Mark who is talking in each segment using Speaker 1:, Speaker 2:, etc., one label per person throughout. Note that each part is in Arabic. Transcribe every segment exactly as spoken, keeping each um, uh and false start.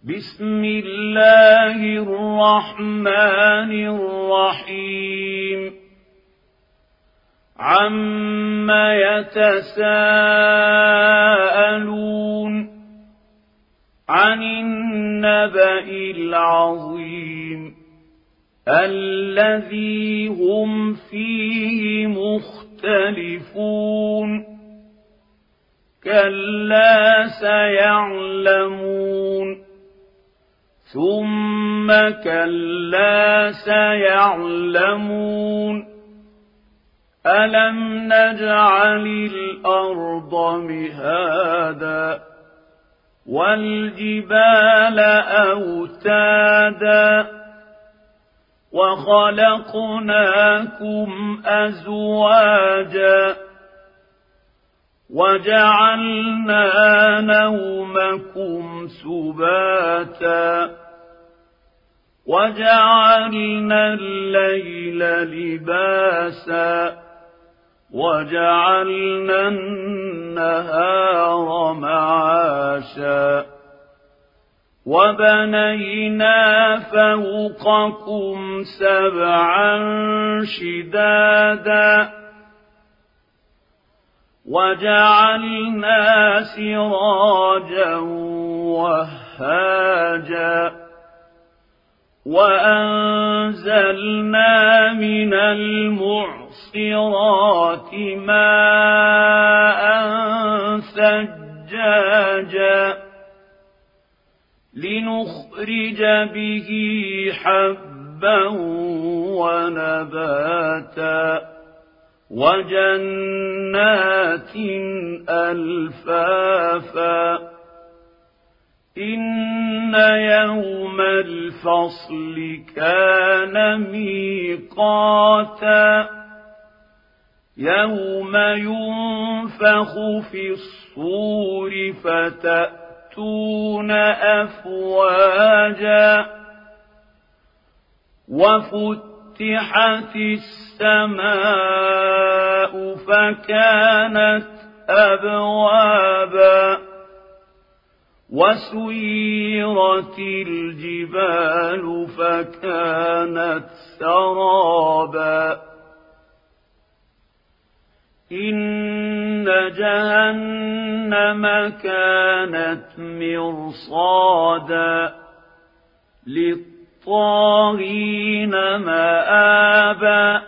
Speaker 1: بسم الله الرحمن الرحيم عم يتساءلون عن النبأ العظيم الذي هم فيه مختلفون كلا سيعلمون ثم كلا سيعلمون ألم نجعل الأرض مهادا والجبال أوتادا وخلقناكم أزواجا وجعلنا نومكم سباتا وجعلنا الليل لباسا وجعلنا النهار معاشا وبنينا فوقكم سبعا شدادا وجعلنا سراجا وهاجا وأنزلنا من المعصرات ماء ثجاجا لنخرج به حبا ونباتا وجنات ألفافا إن يوم الفصل كان ميقاتا يوم ينفخ في الصور فتأتون أفواجا وفتحت السماء فكانت أبوابا وسيرت الجبال فكانت سرابا إن جهنم كانت مرصادا للطاغين مآبا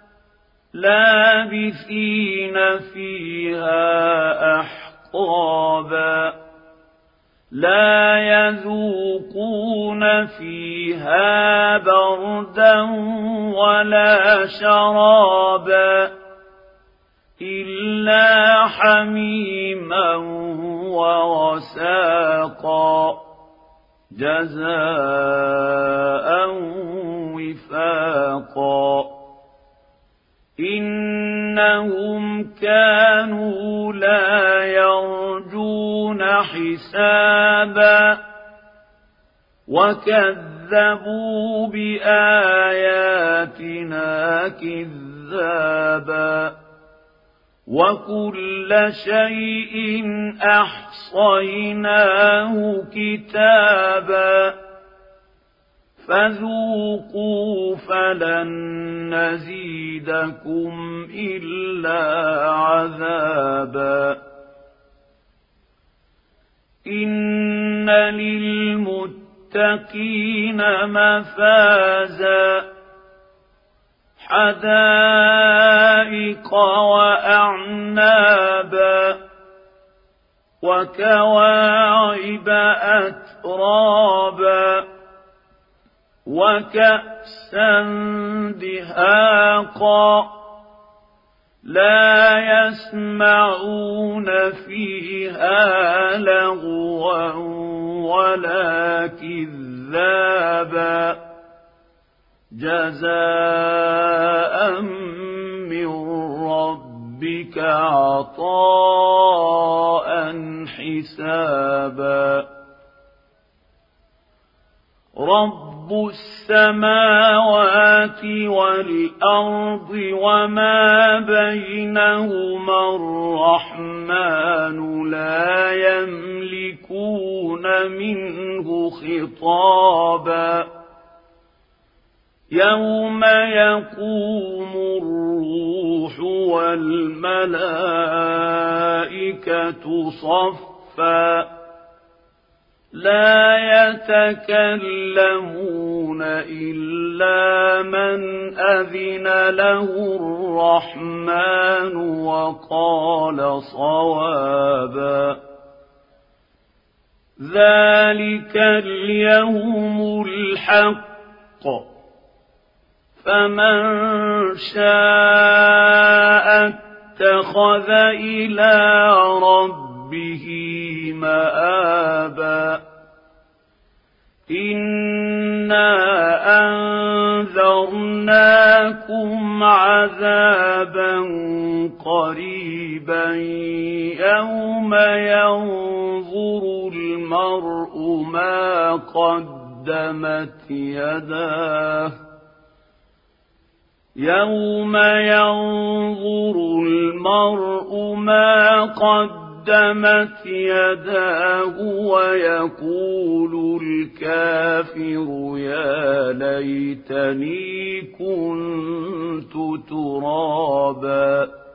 Speaker 1: لابثين فيها أحقابا لا يذوقون فيها بردا ولا شرابا إلا حميما وغساقا جزاء وفاقا إنهم كانوا لا يرجون حسابا وكذبوا بآياتنا كذابا وكل شيء أحصيناه كتابا فذوقوا فلن نزيدكم إلا عذابا إن للمتقين مفازا حدائق وأعنابا وكواعب أترابا وكأسا دهاقا لا يسمعون فيها لغوا ولا كذابا جزاء من ربك عطاء حسابا رب السماوات والأرض وما بينهما الرحمن لا يملكون يسمعون منه خطابا يوم يقوم الروح والملائكة صفا لا يتكلمون إلا من أذن له الرحمن وقال صوابا ذلك اليوم الحق فمن شاء اتخذ إلى ربه مآبا إنا أنذرناكم عذابا قريبا يوم ينظر المرء ما قدمت يداه يوم ينظر المرء ما قدمت يداه ويقول الكافر يا ليتني كنت ترابا